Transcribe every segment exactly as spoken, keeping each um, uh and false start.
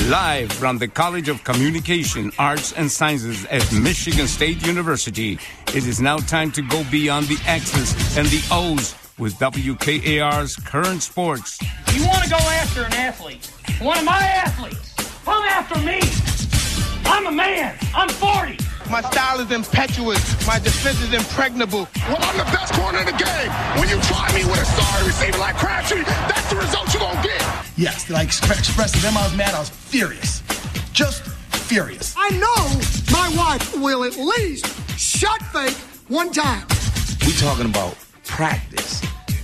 Live from the College of Communication, Arts, and Sciences at Michigan State University, it is now time to go beyond the X's and the O's with W K A R's Current Sports. You want to go after an athlete, one of my athletes, come after me. I'm a man. I'm forty. My style is impetuous. My defense is impregnable. Well, I'm the best corner in the game. When you try me with a sorry receiver like Crabtree, that's the result you're going to get. Yes, like expressive. Them I was mad. I was furious. Just furious. I know my wife will at least shut fake one time. We talking about practice,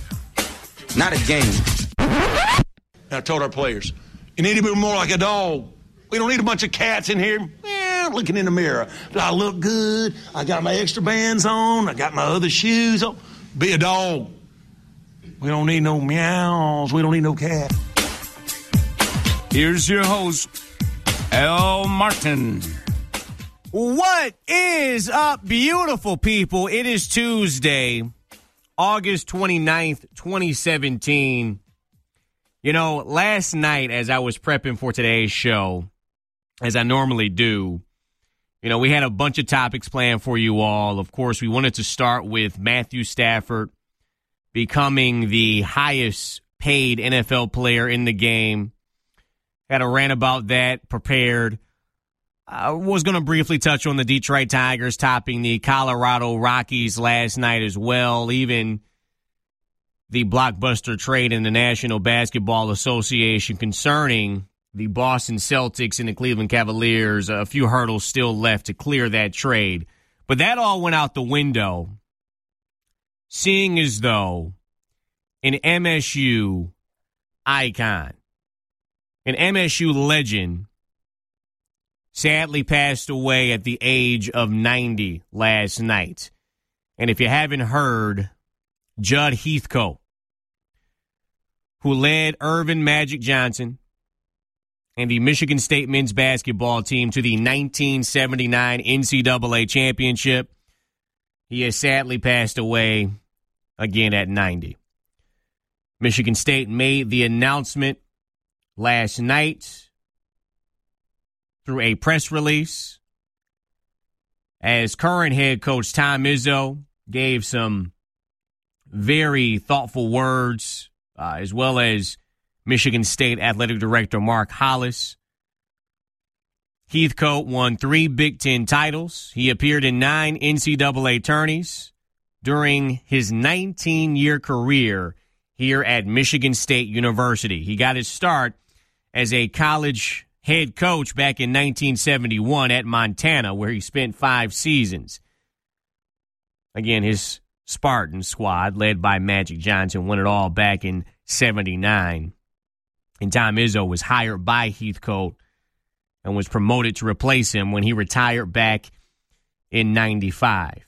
not a game. I told our players, you need to be more like a dog. We don't need a bunch of cats in here. Eh, looking in the mirror. Do I look good? I got my extra bands on. I got my other shoes on. Be a dog. We don't need no meows. We don't need no cat. Here's your host, Al Martin. What is up, beautiful people? It is Tuesday, August twenty-ninth, twenty seventeen. You know, last night as I was prepping for today's show, as I normally do, you know, we had a bunch of topics planned for you all. Of course, we wanted to start with Matthew Stafford becoming the highest paid N F L player in the game. Had a rant about that prepared. I was going to briefly touch on the Detroit Tigers topping the Colorado Rockies last night as well. Even the blockbuster trade in the National Basketball Association concerning the Boston Celtics and the Cleveland Cavaliers. A few hurdles still left to clear that trade. But that all went out the window, seeing as though an M S U icon, an M S U legend, sadly passed away at the age of ninety last night. And if you haven't heard, Judd Heathcote, who led Irvin Magic Johnson and the Michigan State men's basketball team to the nineteen seventy-nine N C double A championship, he has sadly passed away again at ninety. Michigan State made the announcement last night through a press release as current head coach Tom Izzo gave some very thoughtful words, uh, as well as Michigan State Athletic Director Mark Hollis. Heathcote won three Big Ten titles. He appeared in nine N C double A tourneys during his nineteen-year career here at Michigan State University. He got his start as a college head coach back in nineteen seventy-one at Montana, where he spent five seasons. Again, his Spartan squad, led by Magic Johnson, won it all back in seventy-nine. And Tom Izzo was hired by Heathcote and was promoted to replace him when he retired back in ninety-five.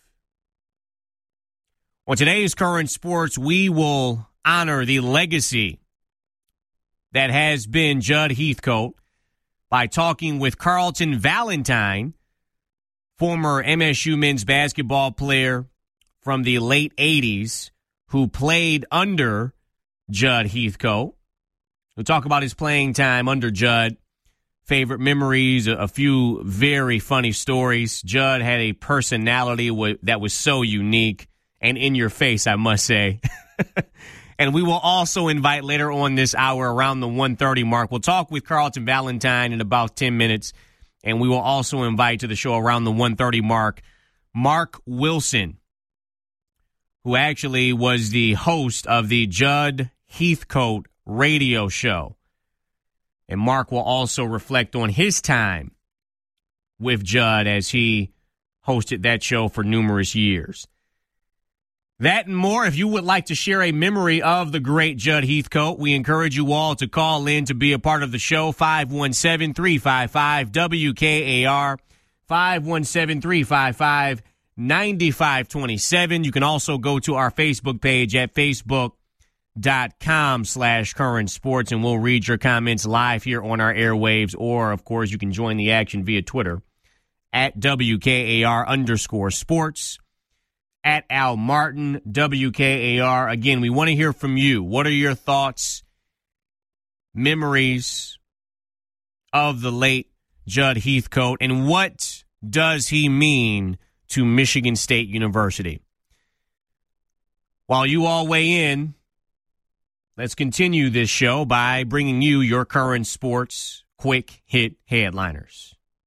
On today's Current Sports, we will honor the legacy that has been Judd Heathcote by talking with Carlton Valentine, former M S U men's basketball player from the late eighties, who played under Judd Heathcote. We'll talk about his playing time under Judd, favorite memories, a few very funny stories. Judd had a personality that was so unique and in your face, I must say. And we will also invite later on this hour around the one thirty mark. We'll talk with Carlton Valentine in about ten minutes. And we will also invite to the show around the one thirty mark Mark Wilson, who actually was the host of the Judd Heathcote radio show. And Mark will also reflect on his time with Judd as he hosted that show for numerous years. That and more. If you would like to share a memory of the great Judd Heathcote, we encourage you all to call in to be a part of the show. five one seven, three five five, W K A R, five one seven, three five five, nine five two seven. You can also go to our Facebook page at facebook.com slash current sports, and we'll read your comments live here on our airwaves. Or, of course, you can join the action via Twitter at W K A R underscore sports. At Al Martin, W K A R. Again, we want to hear from you. What are your thoughts, memories of the late Judd Heathcote, and what does he mean to Michigan State University? While you all weigh in, let's continue this show by bringing you your current sports quick hit headliners.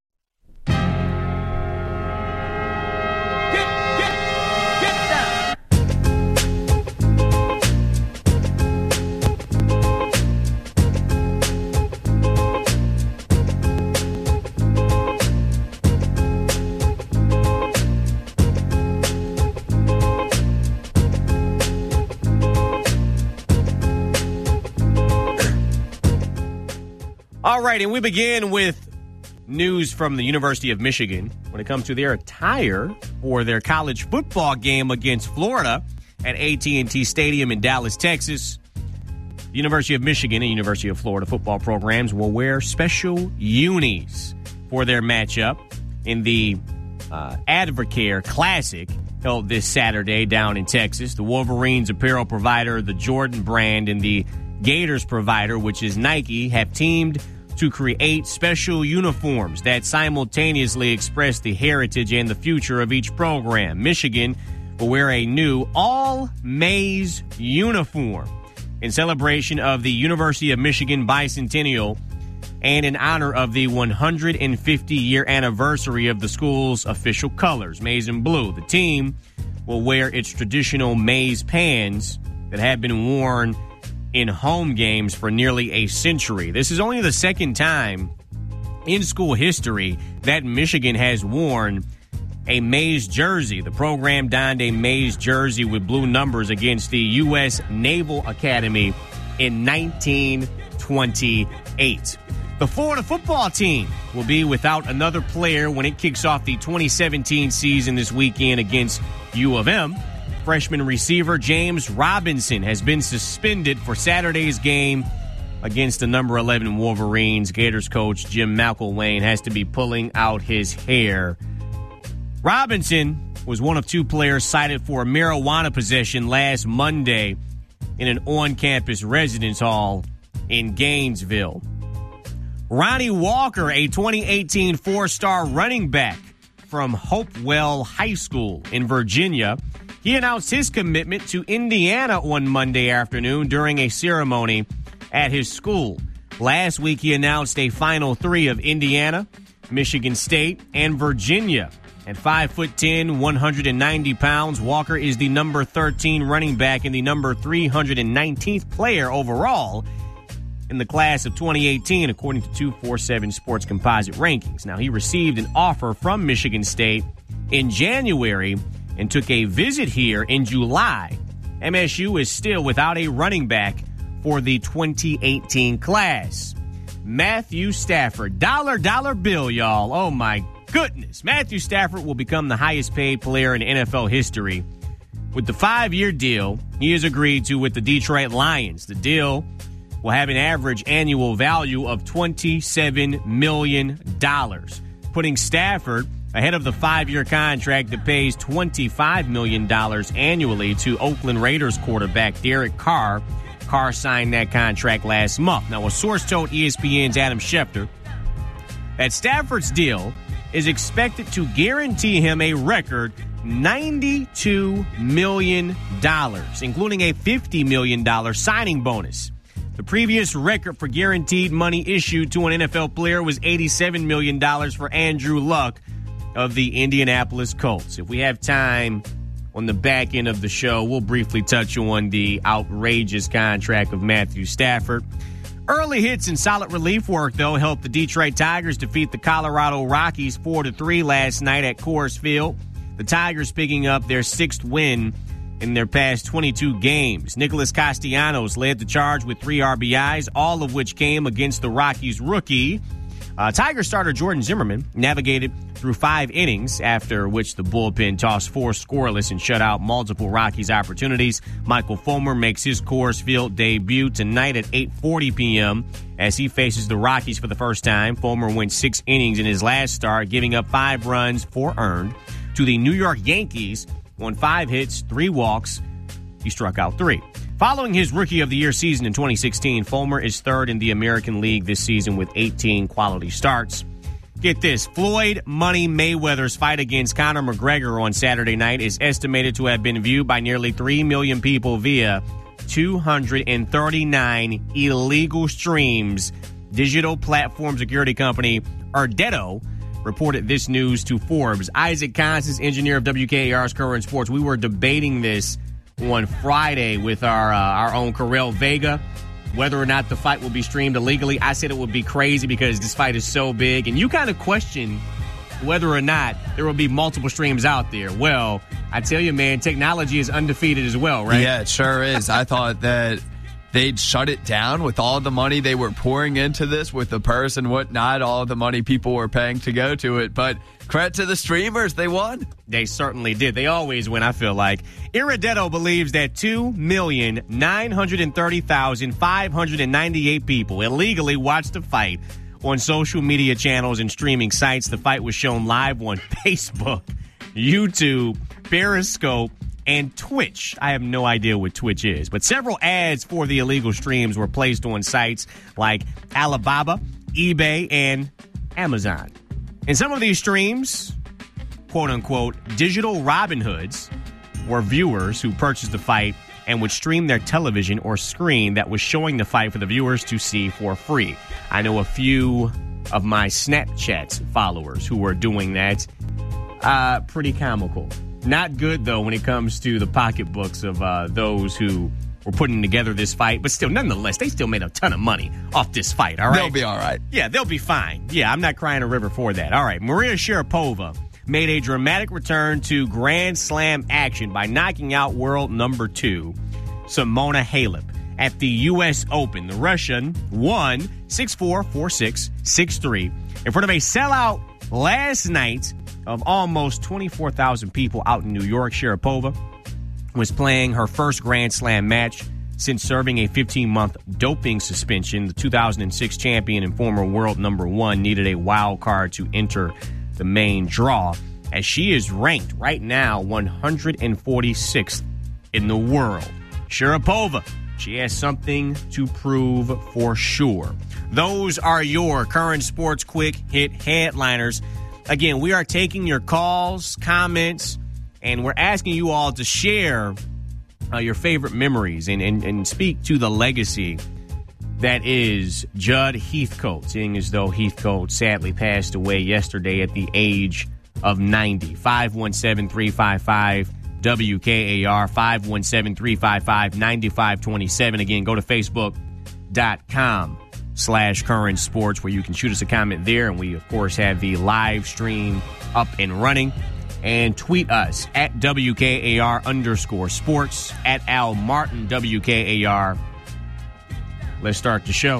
All right, and we begin with news from the University of Michigan when it comes to their attire for their college football game against Florida at A T and T Stadium in Dallas, Texas. The University of Michigan and University of Florida football programs will wear special unis for their matchup in the uh, Advocare Classic held this Saturday down in Texas. The Wolverines apparel provider, the Jordan brand, and the Gators provider, which is Nike, have teamed to create special uniforms that simultaneously express the heritage and the future of each program. Michigan will wear a new all-maize uniform in celebration of the University of Michigan bicentennial and in honor of the one hundred fifty-year anniversary of the school's official colors, maize and blue. The team will wear its traditional maize pants that have been worn in home games for nearly a century. This is only the second time in school history that Michigan has worn a maize jersey. The program donned a maize jersey with blue numbers against the U S Naval Academy in nineteen twenty-eight. The Florida football team will be without another player when it kicks off the twenty seventeen season this weekend against U of M. Freshman receiver James Robinson has been suspended for Saturday's game against the number eleven Wolverines. Gators coach Jim McElwain has to be pulling out his hair. Robinson was one of two players cited for a marijuana possession last Monday in an on-campus residence hall in Gainesville. Ronnie Walker, a twenty eighteen four-star running back from Hopewell High School in Virginia, he announced his commitment to Indiana on Monday afternoon during a ceremony at his school. Last week, he announced a final three of Indiana, Michigan State, and Virginia. At five foot ten, one hundred ninety pounds, Walker is the number thirteen running back and the number three hundred nineteenth player overall in the class of twenty eighteen, according to two forty-seven Sports Composite Rankings. Now, he received an offer from Michigan State in January and took a visit here in July. M S U is still without a running back for the twenty eighteen class. Matthew Stafford, dollar, dollar bill, y'all. Oh, my goodness. Matthew Stafford will become the highest paid player in N F L history. With the five-year deal he has agreed to with the Detroit Lions, the deal will have an average annual value of twenty-seven million dollars, putting Stafford ahead of the five-year contract that pays twenty-five million dollars annually to Oakland Raiders quarterback Derek Carr. Carr signed that contract last month. Now, a source told E S P N's Adam Schefter that Stafford's deal is expected to guarantee him a record ninety-two million dollars, including a fifty million dollars signing bonus. The previous record for guaranteed money issued to an N F L player was eighty-seven million dollars for Andrew Luck of the Indianapolis Colts. If we have time on the back end of the show, we'll briefly touch on the outrageous contract of Matthew Stafford. Early hits and solid relief work, though, helped the Detroit Tigers defeat the Colorado Rockies four to three last night at Coors Field. The Tigers picking up their sixth win in their past twenty-two games. Nicholas Castellanos led the charge with three R B Is, all of which came against the Rockies rookie. Uh, Tiger starter Jordan Zimmerman navigated through five innings, after which the bullpen tossed four scoreless and shut out multiple Rockies opportunities. Michael Fulmer makes his Coors Field debut tonight at eight forty p.m. as he faces the Rockies for the first time. Fulmer went six innings in his last start, giving up five runs, four earned, to the New York Yankees on five hits, three walks. He struck out three. Following his Rookie of the Year season in twenty sixteen, Fulmer is third in the American League this season with eighteen quality starts. Get this, Floyd Money Mayweather's fight against Conor McGregor on Saturday night is estimated to have been viewed by nearly three million people via two hundred thirty-nine illegal streams. Digital platform security company Ardetto reported this news to Forbes. Isaac Constance, engineer of W K A R's Current Sports, we were debating this on Friday with our uh, our own Correll Vega, whether or not the fight will be streamed illegally. I said it would be crazy because this fight is so big, and you kind of question whether or not there will be multiple streams out there. Well, I tell you, man, technology is undefeated as well, right? Yeah, it sure is. I thought that they'd shut it down with all the money they were pouring into this, with the purse and whatnot, all the money people were paying to go to it. But credit to the streamers, they won. They certainly did. They always win, I feel like. Ardetto believes that two million nine hundred thirty thousand five hundred ninety-eight people illegally watched the fight on social media channels and streaming sites. The fight was shown live on Facebook, YouTube, Periscope, and Twitch. I have no idea what Twitch is, but several ads for the illegal streams were placed on sites like Alibaba, eBay, and Amazon. In some of these streams, quote-unquote, digital Robin Hoods were viewers who purchased the fight and would stream their television or screen that was showing the fight for the viewers to see for free. I know a few of my Snapchat followers who were doing that. Uh, pretty comical. Not good, though, when it comes to the pocketbooks of uh, those who were putting together this fight. But still, nonetheless, they still made a ton of money off this fight, all right? They'll be all right. Yeah, they'll be fine. Yeah, I'm not crying a river for that. All right, Maria Sharapova made a dramatic return to Grand Slam action by knocking out world number two, Simona Halep, at the U S Open. The Russian won six four, four six, six three in front of a sellout last night of almost twenty-four thousand people out in New York. Sharapova was playing her first Grand Slam match since serving a fifteen-month doping suspension. The two thousand six champion and former world number one needed a wild card to enter the main draw, as she is ranked right now one hundred forty-sixth in the world. Sharapova, she has something to prove for sure. Those are your current sports quick hit headliners. Again, we are taking your calls, comments, and we're asking you all to share uh, your favorite memories and, and, and speak to the legacy that is Judd Heathcote, seeing as though Heathcote sadly passed away yesterday at the age of ninety. five one seven, three five five, W K A R, five one seven, three five five, nine five two seven. Again, go to Facebook.com slash current sports where you can shoot us a comment there. And we, of course, have the live stream up and running. And tweet us at W K A R underscore sports, at Al Martin W K A R. Let's start the show.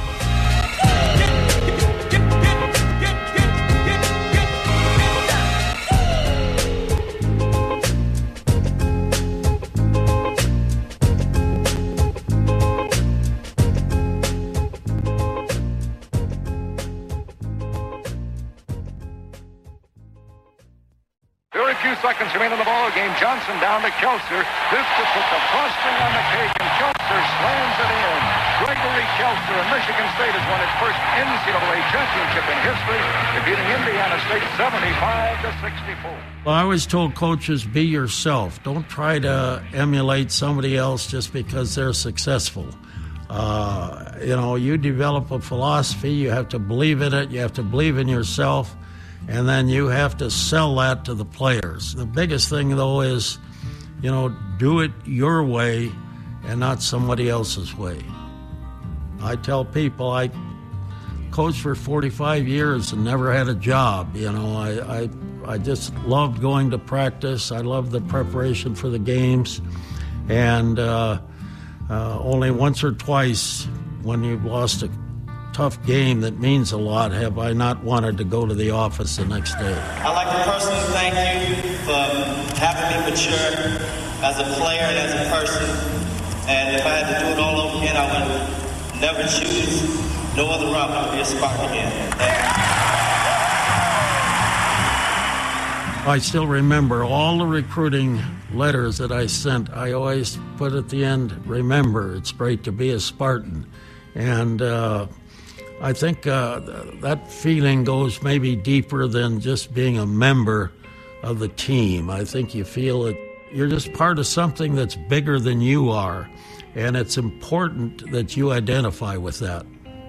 Seconds remain in the ball game. Johnson down to Kelser. This could put the frosting on the cake, and Kelser slams it in. Gregory Kelser, and Michigan State has won its first N C double A championship in history, defeating Indiana State seventy-five to sixty-four. Well, I always told coaches, be yourself. Don't try to emulate somebody else just because they're successful. Uh, you know, you develop a philosophy. You have to believe in it. You have to believe in yourself. And then you have to sell that to the players. The biggest thing, though, is, you know, do it your way and not somebody else's way. I tell people I coached for forty-five years and never had a job. You know, I, I, I just loved going to practice. I loved the preparation for the games. And uh, uh, only once or twice when you've lost a tough game that means a lot have I not wanted to go to the office the next day. I'd like to personally thank you for having me mature as a player and as a person. And if I had to do it all over again, I would never choose no other route but to be a Spartan again. I still remember all the recruiting letters that I sent. I always put at the end, remember, it's great to be a Spartan. And uh, I think uh, that feeling goes maybe deeper than just being a member of the team. I think you feel that you're just part of something that's bigger than you are. And it's important that you identify with that.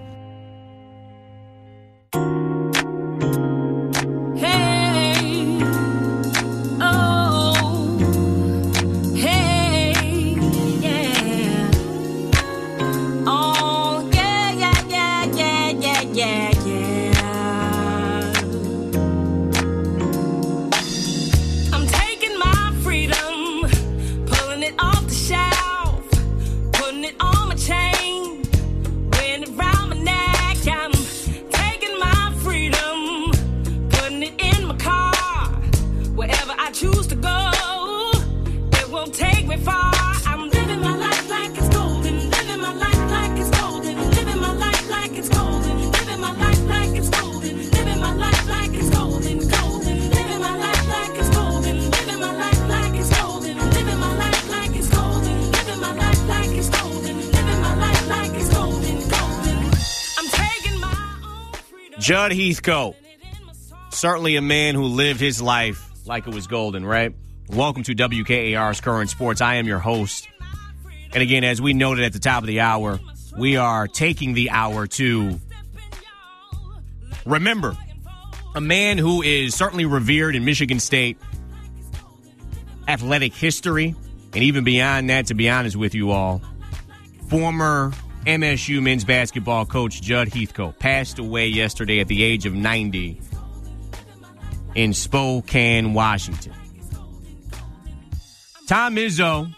Judd Heathcote, certainly a man who lived his life like it was golden, right? Welcome to W K A R's Current Sports. I am your host. And again, as we noted at the top of the hour, we are taking the hour to remember a man who is certainly revered in Michigan State athletic history, and even beyond that, to be honest with you all, former M S U men's basketball coach Judd Heathcote passed away yesterday at the age of ninety in Spokane, Washington. Tom Izzo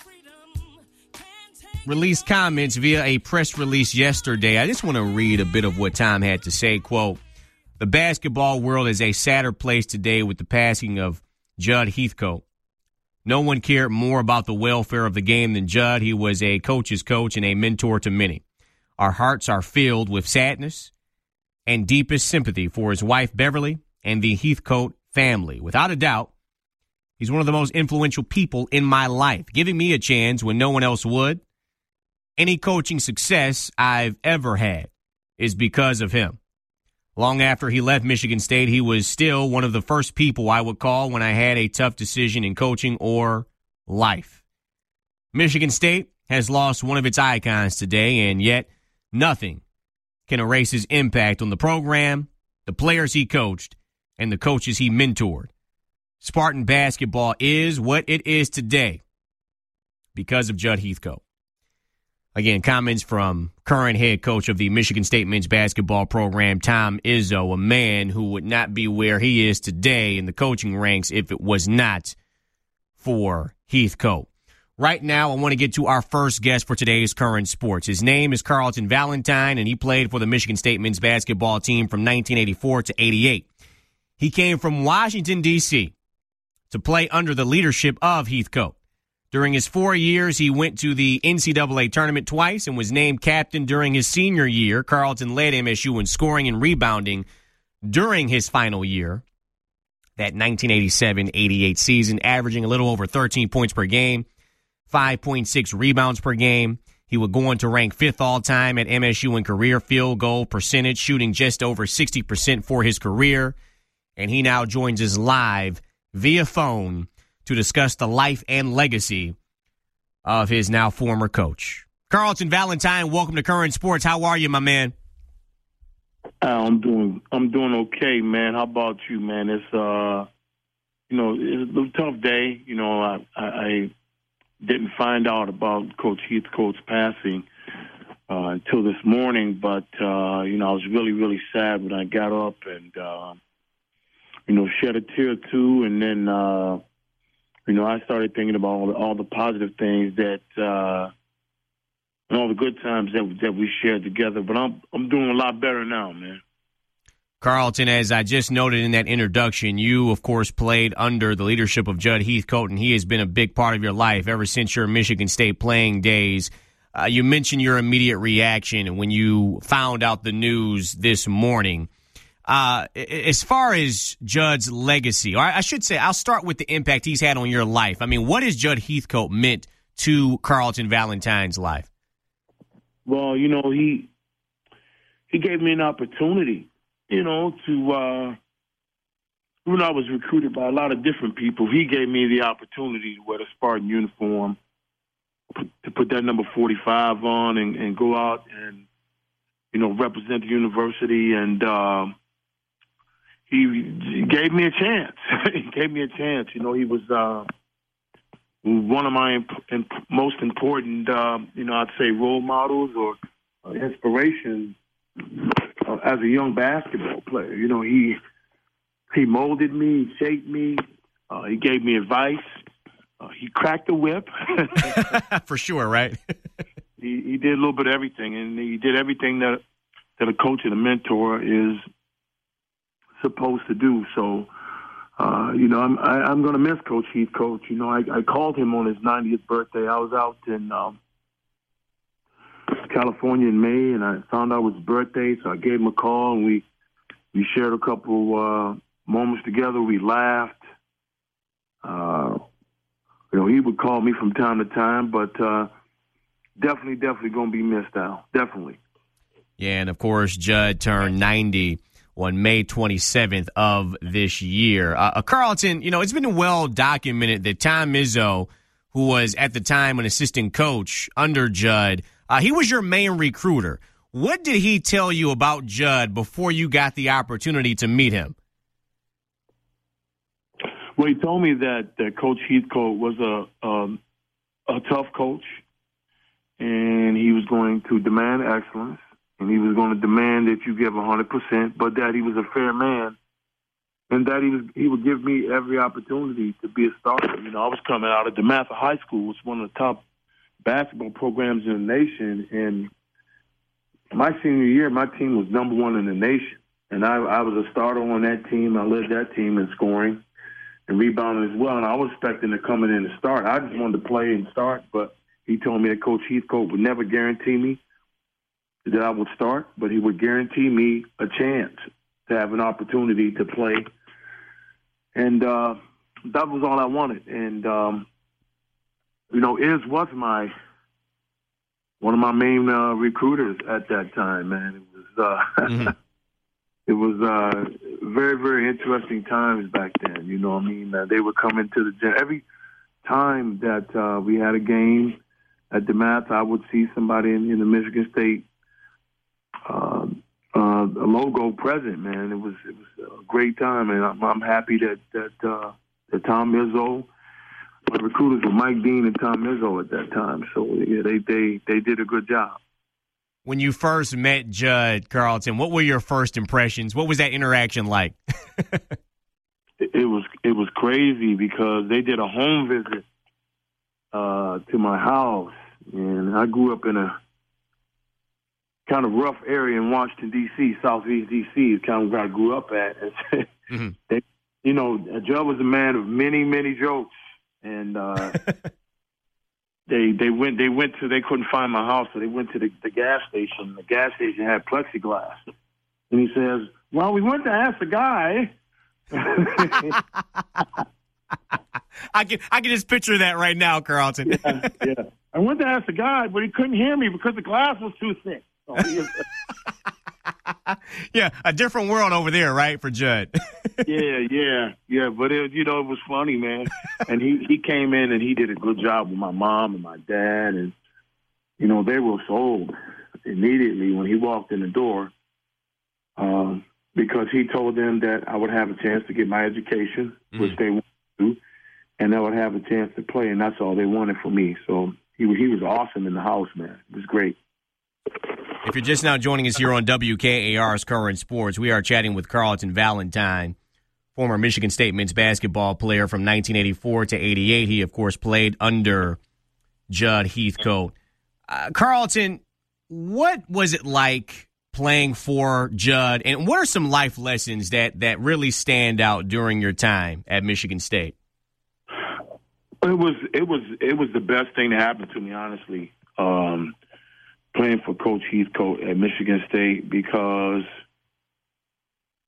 released comments via a press release yesterday. I just want to read a bit of what Tom had to say. Quote, "The basketball world is a sadder place today with the passing of Judd Heathcote. No one cared more about the welfare of the game than Judd. He was a coach's coach and a mentor to many. Our hearts are filled with sadness and deepest sympathy for his wife, Beverly, and the Heathcote family. Without a doubt, he's one of the most influential people in my life, giving me a chance when no one else would. Any coaching success I've ever had is because of him. Long after he left Michigan State, he was still one of the first people I would call when I had a tough decision in coaching or life. Michigan State has lost one of its icons today, and yet nothing can erase his impact on the program, the players he coached, and the coaches he mentored. Spartan basketball is what it is today because of Judd Heathcote." Again, comments from current head coach of the Michigan State men's basketball program, Tom Izzo, a man who would not be where he is today in the coaching ranks if it was not for Heathcote. Right now, I want to get to our first guest for today's Current Sports. His name is Carlton Valentine, and he played for the Michigan State men's basketball team from nineteen eighty-four to eighty-eight. He came from Washington, D C to play under the leadership of Heathcote. During his four years, he went to the N C double A tournament twice and was named captain during his senior year. Carlton led M S U in scoring and rebounding during his final year, that nineteen eighty-seven eighty-eight season, averaging a little over thirteen points per game, five point six rebounds per game. He would go on to rank fifth all-time at M S U in career field goal percentage, shooting just over sixty percent for his career. And he now joins us live via phone to discuss the life and legacy of his now former coach. Carlton Valentine, welcome to Current Sports. How are you, my man? Uh, I'm doing I'm doing okay, man. How about you, man? It's uh, you know, it's a tough day. You know, I, I, I didn't find out about Coach Heathcote's passing uh, until this morning, but uh, you know, I was really, really sad when I got up and uh, you know, shed a tear too, and then. Uh, You know, I started thinking about all the, all the positive things that, uh, and all the good times that that we shared together. But I'm I'm doing a lot better now, man. Carlton, as I just noted in that introduction, you, of course, played under the leadership of Judd Heathcote, and he has been a big part of your life ever since your Michigan State playing days. Uh, you mentioned your immediate reaction when you found out the news this morning. Uh, as far as Judd's legacy, or I should say, I'll start with the impact he's had on your life. I mean, what has Judd Heathcote meant to Carlton Valentine's life? Well, you know, he he gave me an opportunity, you know, to uh, when I was recruited by a lot of different people, he gave me the opportunity to wear the Spartan uniform, to put that number forty-five on and, and go out and, you know, represent the university. And uh, he, he gave me a chance. he gave me a chance. You know, he was uh, one of my imp- imp- most important, uh, you know, I'd say role models or uh, inspirations uh, as a young basketball player. You know, he he molded me, he shaped me, uh, he gave me advice. Uh, he cracked the whip. For sure, right? he, he did a little bit of everything, and he did everything that that a coach and a mentor is supposed to do. So, uh, you know, I'm I, I'm going to miss Coach Heathcote. You know, I, I called him on his ninetieth birthday. I was out in um, California in May, and I found out it was his birthday, so I gave him a call, and we we shared a couple uh, moments together. We laughed. Uh, you know, he would call me from time to time, but uh, definitely, definitely going to be missed out. Definitely. Yeah, and of course, Judd turned ninety on May twenty-seventh of this year. Uh, Carlton, you know, it's been well documented that Tom Izzo, who was at the time an assistant coach under Judd, uh, he was your main recruiter. What did he tell you about Judd before you got the opportunity to meet him? Well, he told me that, that Coach Heathcote was a um, a tough coach, and he was going to demand excellence, and he was going to demand that you give one hundred percent, but that he was a fair man, and that he was he would give me every opportunity to be a starter. You know, I was coming out of DeMatha High School, which was one of the top basketball programs in the nation, and my senior year, my team was number one in the nation, and I, I was a starter on that team. I led that team in scoring and rebounding as well, and I was expecting to come in and start. I just wanted to play and start, but he told me that Coach Heathcote would never guarantee me that I would start, but he would guarantee me a chance to have an opportunity to play. And uh, that was all I wanted. And, um, you know, Iz was my one of my main uh, recruiters at that time, man. It was uh, mm-hmm. It was uh, very, very interesting times back then. You know what I mean? Uh, they would come into the gym. Every time that uh, we had a game at DeMatha, I would see somebody in, in the Michigan State uh, uh, logo present, man. It was it was a great time, and I'm, I'm happy that that, uh, that Tom Izzo, my recruiters were Mike Dean and Tom Izzo at that time. So yeah, they they they did a good job. When you first met Judd, Carlton, what were your first impressions? What was that interaction like? it, it was it was crazy because they did a home visit uh, to my house, and I grew up in a kind of rough area in Washington, D C, Southeast D C is kind of where I grew up at. mm-hmm. they, you know, Judd was a man of many, many jokes, and uh, they they went they went to they couldn't find my house, so they went to the, the gas station. The gas station had plexiglass, and he says, "Well, we went to ask the guy." I can I can just picture that right now, Carlton. yeah, yeah, I went to ask the guy, but he couldn't hear me because the glass was too thick. Yeah, a different world over there, right, for Judd? yeah, yeah, yeah. But it, you know, it was funny, man. And he, he came in and he did a good job with my mom and my dad, and you know, they were sold immediately when he walked in the door, um, because he told them that I would have a chance to get my education, mm. which they wanted to, and I would have a chance to play, and that's all they wanted from me. So he he was awesome in the house, man. It was great. If you're just now joining us here on W K A R's Current Sports, we are chatting with Carlton Valentine, former Michigan State men's basketball player from nineteen eighty-four to eighty-eight. He, of course, played under Judd Heathcote. Uh, Carlton, what was it like playing for Judd, and what are some life lessons that, that really stand out during your time at Michigan State? It was it was it was the best thing that happened to me, honestly. Um, playing for Coach Heathcote at Michigan State, because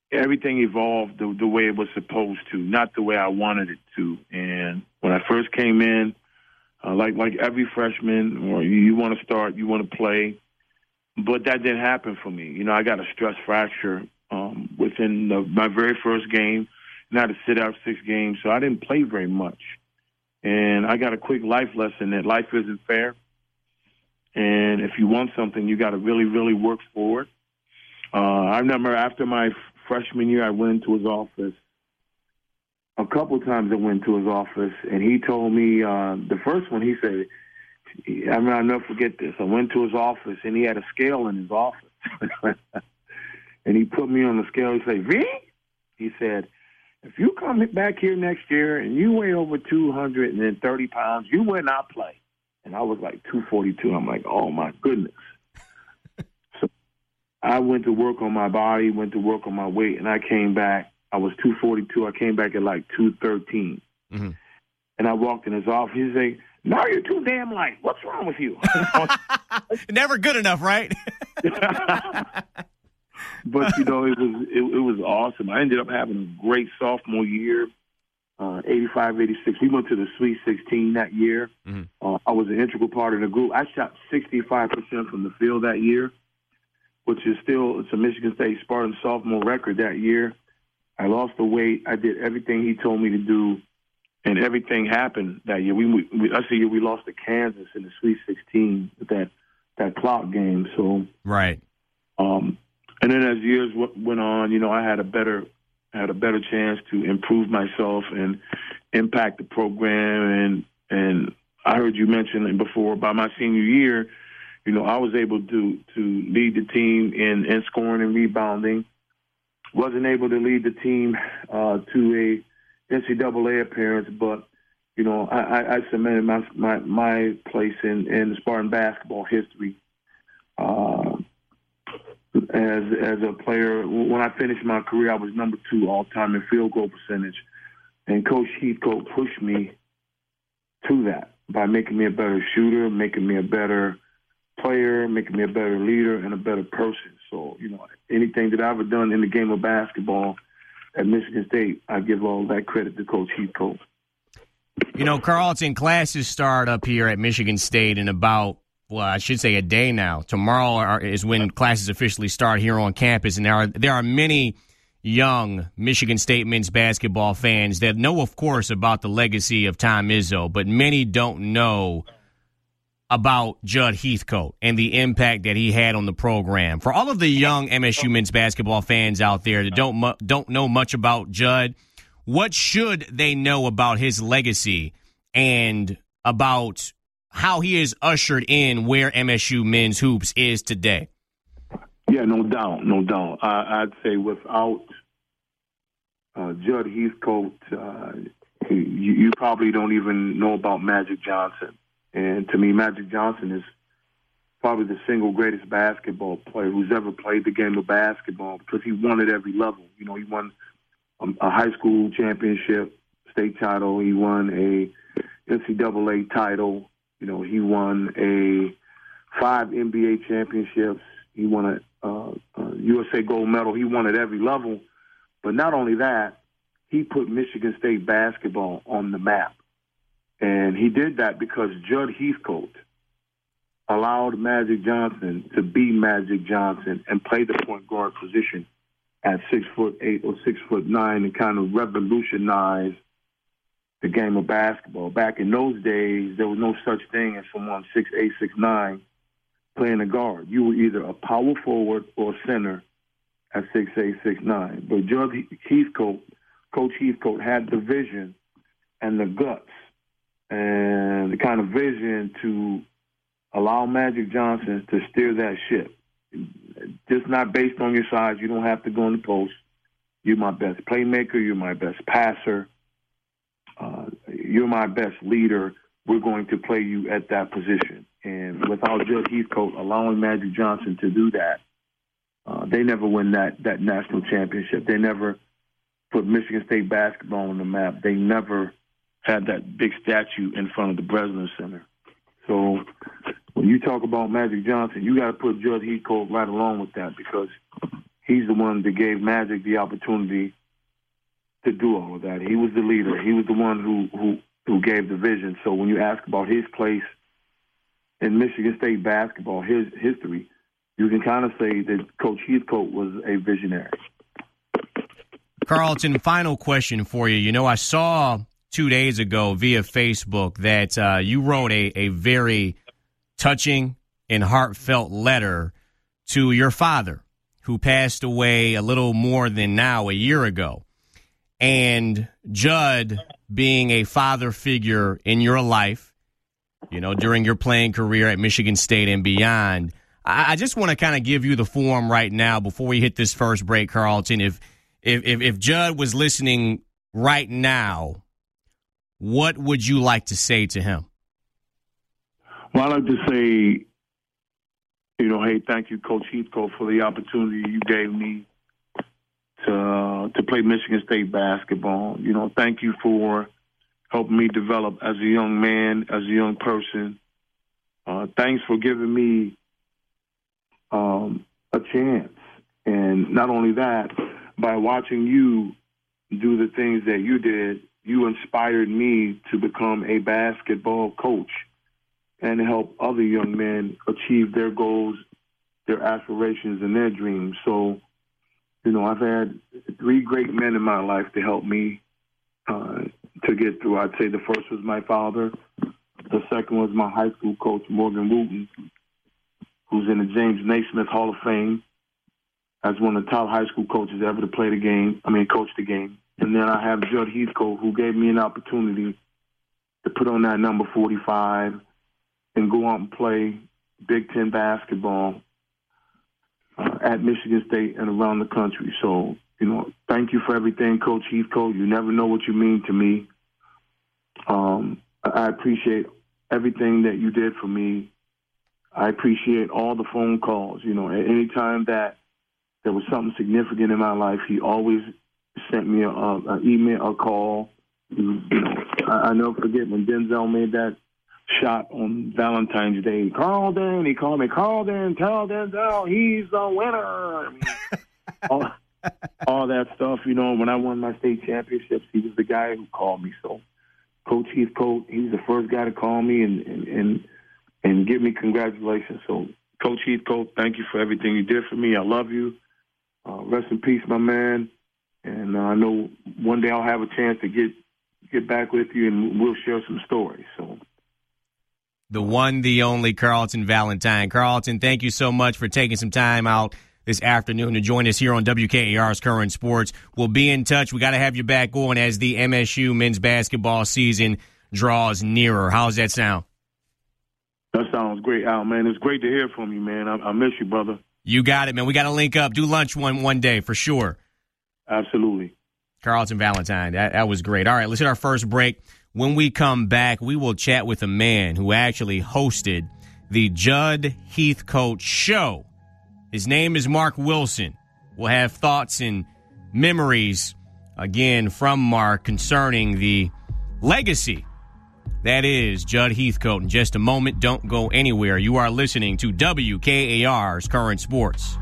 everything evolved the, the way it was supposed to, not the way I wanted it to. And when I first came in, uh, like like every freshman, or you, you want to start, you want to play, but that didn't happen for me. You know, I got a stress fracture um, within the, my very first game, and I had to sit out six games, so I didn't play very much. And I got a quick life lesson that life isn't fair. And if you want something, you got to really, really work for it. Uh, I remember after my freshman year, I went into his office. A couple of times I went to his office, and he told me, uh, the first one, he said, I mean, I'll never forget this. I went to his office, and he had a scale in his office. And he put me on the scale. He said, V? He said, if you come back here next year and you weigh over two hundred thirty pounds, you will not play. And I was like two forty-two. I'm like, oh, my goodness. So I went to work on my body, went to work on my weight, and I came back. I was two forty-two. I came back at like two thirteen. Mm-hmm. And I walked in his office. He said, now you're too damn light. What's wrong with you? Never good enough, right? But, you know, it was it, it was awesome. I ended up having a great sophomore year, uh, eighty-five, eighty-six. We went to the Sweet sixteen that year. Mm-hmm. Uh, I was an integral part of the group. I shot sixty-five percent from the field that year, which is still it's a Michigan State Spartan sophomore record that year. I lost the weight. I did everything he told me to do, and everything happened that year. We, we that's the year we lost to Kansas in the Sweet sixteen with that that clock game. So right. Um, And then as years w- went on, you know, I had a better had a better chance to improve myself and impact the program. And and I heard you mention before about my senior year, you know, I was able to to lead the team in, in scoring and rebounding. Wasn't able to lead the team uh, to a N C double A appearance, but you know, I, I, I cemented my my my place in, in Spartan basketball history. Uh, As as a player, when I finished my career, I was number two all time in field goal percentage, and Coach Heathcote pushed me to that by making me a better shooter, making me a better player, making me a better leader, and a better person. So, you know, anything that I've ever done in the game of basketball at Michigan State, I give all that credit to Coach Heathcote. You know, Carlton, classes start up here at Michigan State in about, well, I should say a day now. Tomorrow are, is when classes officially start here on campus, and there are there are many young Michigan State men's basketball fans that know, of course, about the legacy of Tom Izzo, but many don't know about Judd Heathcote and the impact that he had on the program. For all of the young M S U men's basketball fans out there that don't mu- don't know much about Judd, what should they know about his legacy and about how he has ushered in where M S U men's hoops is today? Yeah, no doubt, no doubt. I, I'd say without uh, Judd Heathcote, uh, you, you probably don't even know about Magic Johnson. And to me, Magic Johnson is probably the single greatest basketball player who's ever played the game of basketball because he won at every level. You know, he won a, a high school championship, state title. He won a N C double A title. You know, he won a five N B A championships. He won a, uh, a U S A gold medal. He won at every level. But not only that, he put Michigan State basketball on the map. And he did that because Judd Heathcote allowed Magic Johnson to be Magic Johnson and play the point guard position at six foot eight or six foot nine and kind of revolutionize the game of basketball. Back in those days, there was no such thing as someone six eight, six nine playing a guard. You were either a power forward or center at six eight, six nine. But Judd Heathcote, Coach Heathcote, had the vision and the guts and the kind of vision to allow Magic Johnson to steer that ship. Just not based on your size. You don't have to go in the post. You're my best playmaker. You're my best passer. Uh, you're my best leader. We're going to play you at that position. And without Judd Heathcote allowing Magic Johnson to do that, uh, they never win that, that national championship. They never put Michigan State basketball on the map. They never had that big statue in front of the Breslin Center. So when you talk about Magic Johnson, you got to put Judd Heathcote right along with that because he's the one that gave Magic the opportunity to do all of that. He was the leader. He was the one who who, who gave the vision. So when you ask about his place in Michigan State basketball, his history, you can kind of say that Coach Heathcote was a visionary. Carlton, final question for you. You know, I saw two days ago via Facebook that uh, you wrote a, a very touching and heartfelt letter to your father, who passed away a little more than now a year ago. And Judd, being a father figure in your life, you know, during your playing career at Michigan State and beyond, I, I just want to kind of give you the form right now before we hit this first break, Carlton. If, if, if, if Judd was listening right now, what would you like to say to him? Well, I'd like to say, you know, hey, thank you, Coach Heathcote, for the opportunity you gave me to uh, to play Michigan State basketball. You know, thank you for helping me develop as a young man, as a young person. Uh, thanks for giving me um, a chance. And not only that, by watching you do the things that you did, you inspired me to become a basketball coach and help other young men achieve their goals, their aspirations, and their dreams. So, you know, I've had three great men in my life to help me uh, to get through. I'd say the first was my father. The second was my high school coach, Morgan Wooten, who's in the James Naismith Hall of Fame as one of the top high school coaches ever to play the game, I mean, coach the game. And then I have Judd Heathcote, who gave me an opportunity to put on that number forty-five and go out and play Big Ten basketball uh, at Michigan State and around the country. So, you know, thank you for everything, Coach Heathcote. You never know what you mean to me. Um, I appreciate everything that you did for me. I appreciate all the phone calls. You know, at any time that there was something significant in my life, he always sent me an email, a call. You know, I, I never forget when Denzel made that shot on Valentine's Day. Carlton, he called me, Carlton, tell Denzel he's the winner. I mean, all, all that stuff, you know, when I won my state championships, he was the guy who called me. So Coach Heathcote, he's the first guy to call me and, and, and, and give me congratulations. So Coach Heathcote, thank you for everything you did for me. I love you. Uh, rest in peace, my man. And uh, I know one day I'll have a chance to get get back with you and we'll share some stories. So, the one, the only Carlton Valentine. Carlton, thank you so much for taking some time out this afternoon to join us here on W K A R's Current Sports. We'll be in touch. We got to have you back on as the M S U men's basketball season draws nearer. How's that sound? That sounds great, Al, man. It's great to hear from you, man. I, I miss you, brother. You got it, man. We got to link up. Do lunch one one day for sure. Absolutely. Carlton Valentine. That, that was great. All right, let's hit our first break. When we come back, we will chat with a man who actually hosted the Judd Heathcote Show. His name is Mark Wilson. We'll have thoughts and memories, again, from Mark concerning the legacy that is Judd Heathcote. In just a moment, don't go anywhere. You are listening to W K A R's Current Sports.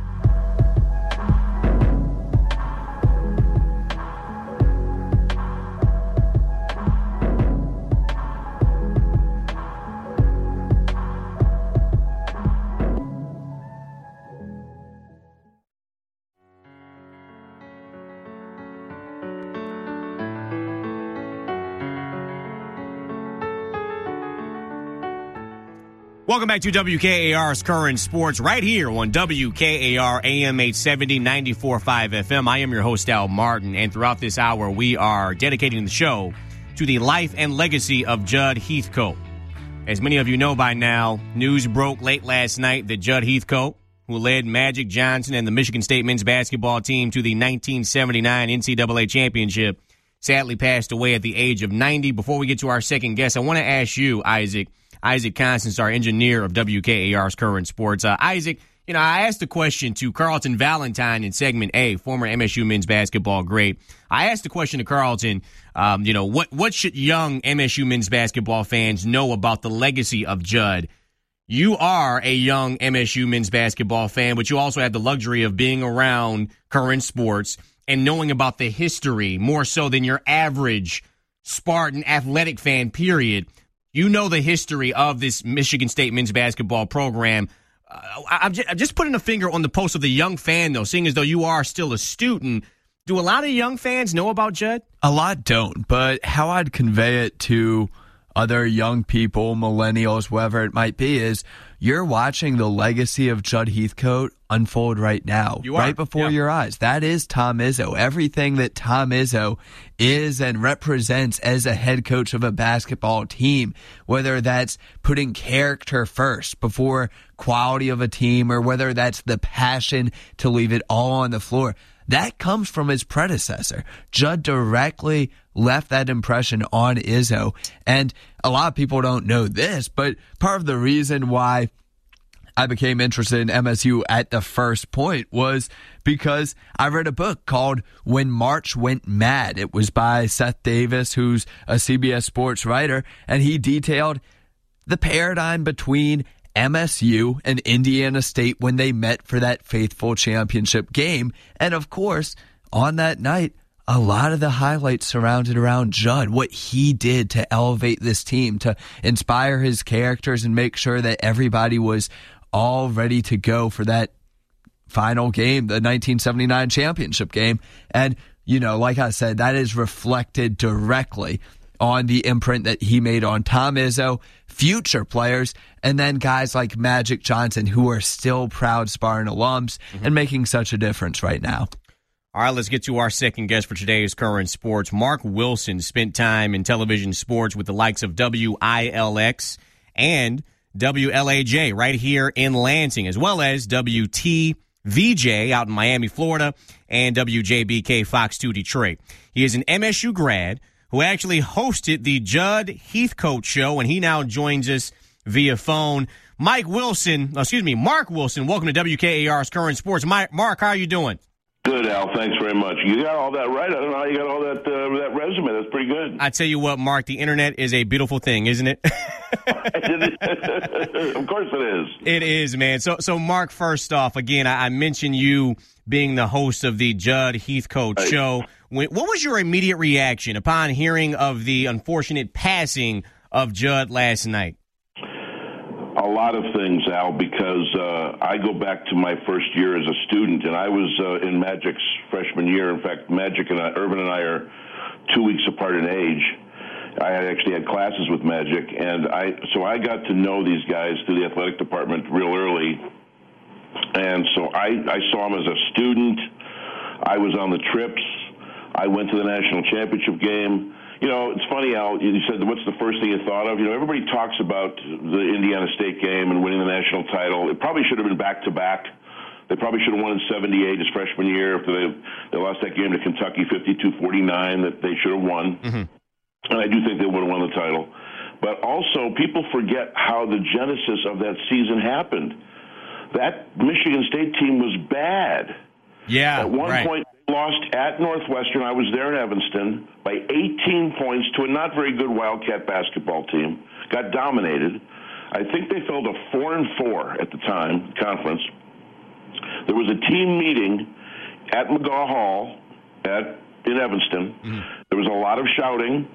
Welcome back to W K A R's Current Sports right here on W K A R A M eight seventy, ninety-four point five F M. I am your host, Al Martin, and throughout this hour, we are dedicating the show to the life and legacy of Judd Heathcote. As many of you know by now, news broke late last night that Judd Heathcote, who led Magic Johnson and the Michigan State men's basketball team to the nineteen seventy-nine N C double A championship, sadly passed away at the age of ninety. Before we get to our second guest, I want to ask you, Isaac, Isaac Constance, our engineer of W K A R's Current Sports. Uh, Isaac, you know, I asked the question to Carlton Valentine in segment A, former M S U men's basketball great. I asked the question to Carlton, um, you know, what, what should young M S U men's basketball fans know about the legacy of Judd? you are a young M S U men's basketball fan, but you also have the luxury of being around current sports and knowing about the history more so than your average Spartan athletic fan, period. You know the history of this Michigan State men's basketball program. Uh, I'm, just, I'm just putting a finger on the pulse of the young fan, though, seeing as though you are still a student. Do a lot of young fans know about Judd? A lot don't, but how I'd convey it to other young people, millennials, whoever it might be, is you're watching the legacy of Judd Heathcote unfold right now, you are. right before yeah. your eyes. That is Tom Izzo. Everything that Tom Izzo is and represents as a head coach of a basketball team, whether that's putting character first before quality of a team or whether that's the passion to leave it all on the floor, that comes from his predecessor. Judd directly left that impression on Izzo. And a lot of people don't know this, but part of the reason why I became interested in M S U at the first point was because I read a book called When March Went Mad. It was by Seth Davis, who's a C B S Sports writer, and he detailed the paradigm between M S U and Indiana State when they met for that faithful championship game. And of course, on that night, a lot of the highlights surrounded around Judd, what he did to elevate this team, to inspire his characters and make sure that everybody was all ready to go for that final game, the nineteen seventy-nine championship game. And, you know, like I said, that is reflected directly on the imprint that he made on Tom Izzo, future players, and then guys like Magic Johnson, who are still proud Spartan alums mm-hmm. and making such a difference right now. All right, let's get to our second guest for today's Current Sports. Mark Wilson spent time in television sports with the likes of W I L X and W L A J right here in Lansing, as well as W T V J out in Miami, Florida, and W J B K Fox two Detroit. He is an M S U grad who actually hosted the Judd Heathcote Show, and he now joins us via phone. Mike Wilson, excuse me, Mark Wilson, welcome to W K A R's Current Sports. Mark, how are you doing? Good, Al. Thanks very much. You got all that right. I don't know how you got all that uh, that resume. That's pretty good. I tell you what, Mark, the internet is a beautiful thing, isn't it? Of course it is. It is, man. So, so Mark, first off, again, I, I mentioned you being the host of the Judd Heathcote right. Show. When, what was your immediate reaction upon hearing of the unfortunate passing of Judd last night? A lot of things, Al, because uh, I go back to my first year as a student, and I was uh, in Magic's freshman year. In fact, Magic and I, Irvin and I are two weeks apart in age. I had actually had classes with Magic, and I so I got to know these guys through the athletic department real early. And so I, I saw him as a student. I was on the trips. I went to the national championship game. You know, it's funny, Al, you said, what's the first thing you thought of? You know, everybody talks about the Indiana State game and winning the national title. It probably should have been back-to-back. They probably should have won in seventy-eight his freshman year if they, they lost that game to Kentucky fifty-two forty-nine that they should have won. Mm-hmm. And I do think they would have won the title. But also, people forget how the genesis of that season happened. That Michigan State team was bad. Yeah, At one right. point, lost at Northwestern. I was there in Evanston by eighteen points to a not very good Wildcat basketball team. Got dominated. I think they fell to four and four at the time, conference. There was a team meeting at McGaw Hall at in Evanston. Mm-hmm. There was a lot of shouting,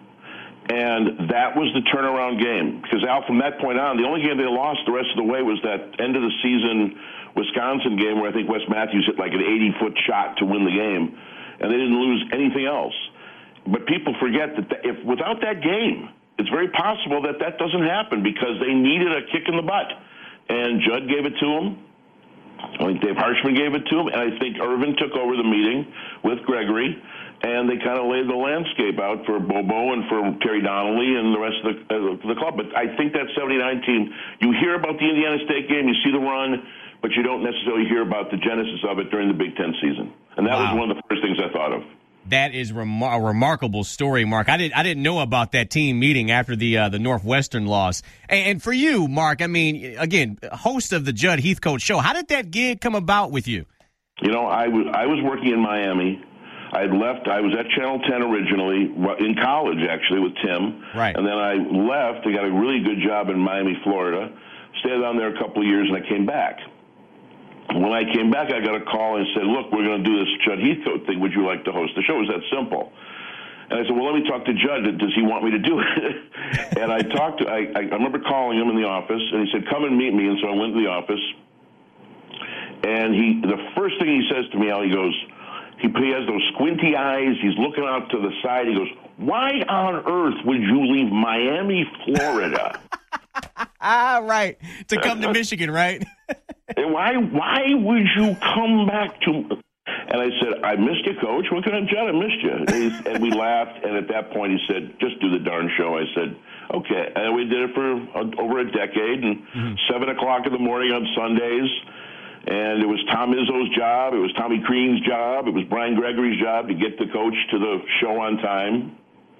and that was the turnaround game. Because, Al, from that point on, the only game they lost the rest of the way was that end of the season Wisconsin game where I think Wes Matthews hit like an eighty-foot shot to win the game, and they didn't lose anything else. But people forget that if without that game, it's very possible that that doesn't happen because they needed a kick in the butt. And Judd gave it to them. I think Dave Harshman gave it to him, and I think Irvin took over the meeting with Gregory, and they kind of laid the landscape out for Bobo and for Terry Donnelly and the rest of the, uh, the club. But I think that seventy-nine team, you hear about the Indiana State game, you see the run, but you don't necessarily hear about the genesis of it during the Big Ten season. And that wow. was one of the first things I thought of. That is remar- a remarkable story, Mark. I didn't I didn't know about that team meeting after the uh, the Northwestern loss. And, and for you, Mark, I mean, again, host of the Judd Heathcote Show, how did that gig come about with you? You know, I was I was working in Miami. I had left. I was at Channel ten originally, in college, actually, with Tim. Right. And then I left. I got a really good job in Miami, Florida. stayed down there a couple of years, and I came back. When I came back, I got a call and said, look, we're going to do this Judd Heathcote thing. Would you like to host the show? It was that simple. And I said, well, let me talk to Judd. Does he want me to do it? And I talked to, I, I remember calling him in the office, and he said, come and meet me. And so I went to the office. And he, the first thing he says to me, Al, he goes, he, he has those squinty eyes. He's looking out to the side. He goes, why on earth would you leave Miami, Florida? Ah, right. To come to Michigan, right? Why Why would you come back to... And I said, I missed you, Coach. What can I, John? I missed you. And, he, and we laughed, and at that point he said, just do the darn show. I said, okay. And we did it for uh, over a decade, and mm-hmm. seven o'clock in the morning on Sundays. And it was Tom Izzo's job. It was Tommy Crean's job. It was Brian Gregory's job to get the coach to the show on time.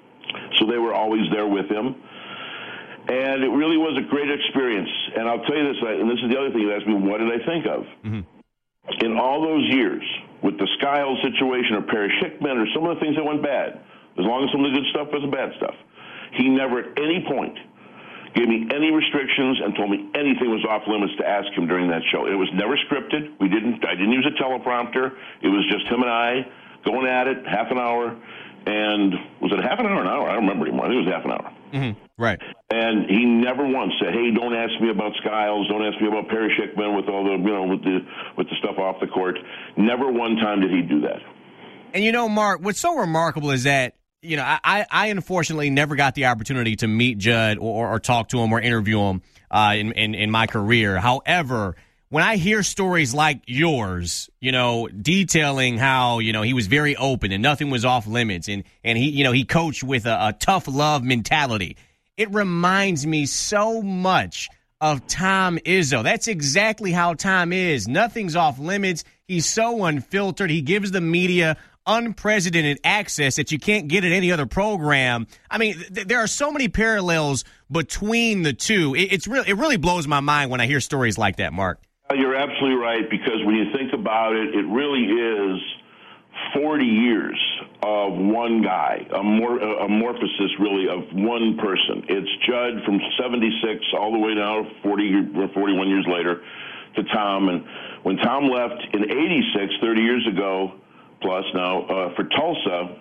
So they were always there with him. And it really was a great experience. And I'll tell you this, and this is the other thing you asked me, what did I think of? Mm-hmm. In all those years, with the Skiles situation or Parrish Hickman or some of the things that went bad, as long as some of the good stuff was the bad stuff, he never at any point gave me any restrictions and told me anything was off limits to ask him during that show. It was never scripted. We didn't. I didn't use a teleprompter. It was just him and I going at it, half an hour. And was it half an hour or an hour? I don't remember anymore. I think it was half an hour. Mm-hmm. Right. And he never once said, "Hey, don't ask me about Skiles. Don't ask me about Parrish Hickman with all the, you know, with the with the stuff off the court." Never one time did he do that. And you know, Mark, what's so remarkable is that, you know, I, I unfortunately never got the opportunity to meet Judd or, or talk to him or interview him uh, in, in in my career. However, when I hear stories like yours, you know, detailing how, you know, he was very open and nothing was off limits, and, and he, you know, he coached with a, a tough love mentality, it reminds me so much of Tom Izzo. That's exactly how Tom is. Nothing's off limits. He's so unfiltered. He gives the media unprecedented access that you can't get at any other program. I mean, th- there are so many parallels between the two. It, it's really, it really blows my mind when I hear stories like that, Mark. You're absolutely right, because when you think about it, it really is forty years of one guy, a mor- amorphosis really of one person. It's Judd from seventy-six all the way now, forty or forty-one years later, to Tom. And when Tom left in eighty-six, thirty years ago plus now, uh, for Tulsa,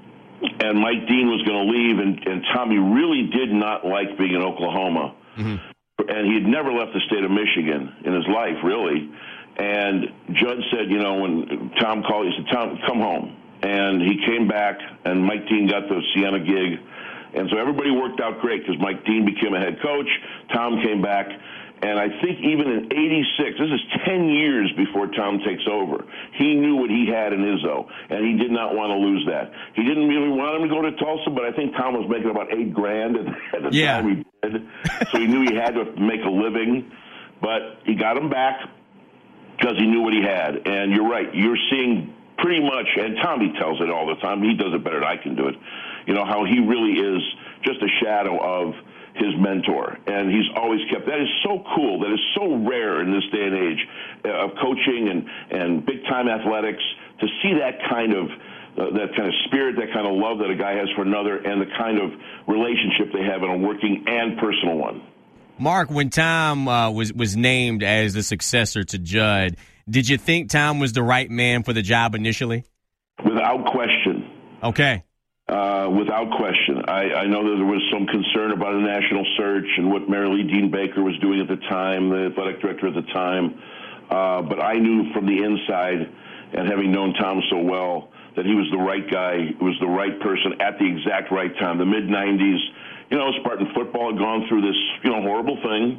and Mike Dean was going to leave, and, and Tommy really did not like being in Oklahoma. Mm-hmm. And he had never left the state of Michigan in his life, really. And Judd said, you know, when Tom called, he said, Tom, come home. And he came back, and Mike Dean got the Siena gig. And so everybody worked out great, because Mike Dean became a head coach. Tom came back. And I think even in eighty-six, this is ten years before Tom takes over, he knew what he had in Izzo, and he did not want to lose that. He didn't really want him to go to Tulsa, but I think Tom was making about eight grand at, at the yeah. time he did. So he knew he had to make a living. But he got him back because he knew what he had. And you're right, you're seeing pretty much, and Tommy tells it all the time, he does it better than I can do it, you know, how he really is just a shadow of his mentor, and he's always kept that. Is so cool. That is so rare in this day and age uh, of coaching and and big time athletics, to see that kind of uh, that kind of spirit, that kind of love that a guy has for another, and the kind of relationship they have in a working and personal one. Mark, when Tom uh, was was named as the successor to Judd, did you think Tom was the right man for the job initially? Without question. Okay. Uh, without question. I, I know that there was some concern about a national search and what Mary Lee Dean Baker was doing at the time, the athletic director at the time. Uh, but I knew from the inside, and having known Tom so well, that he was the right guy, was the right person at the exact right time. The mid nineties, you know, Spartan football had gone through this, you know, horrible thing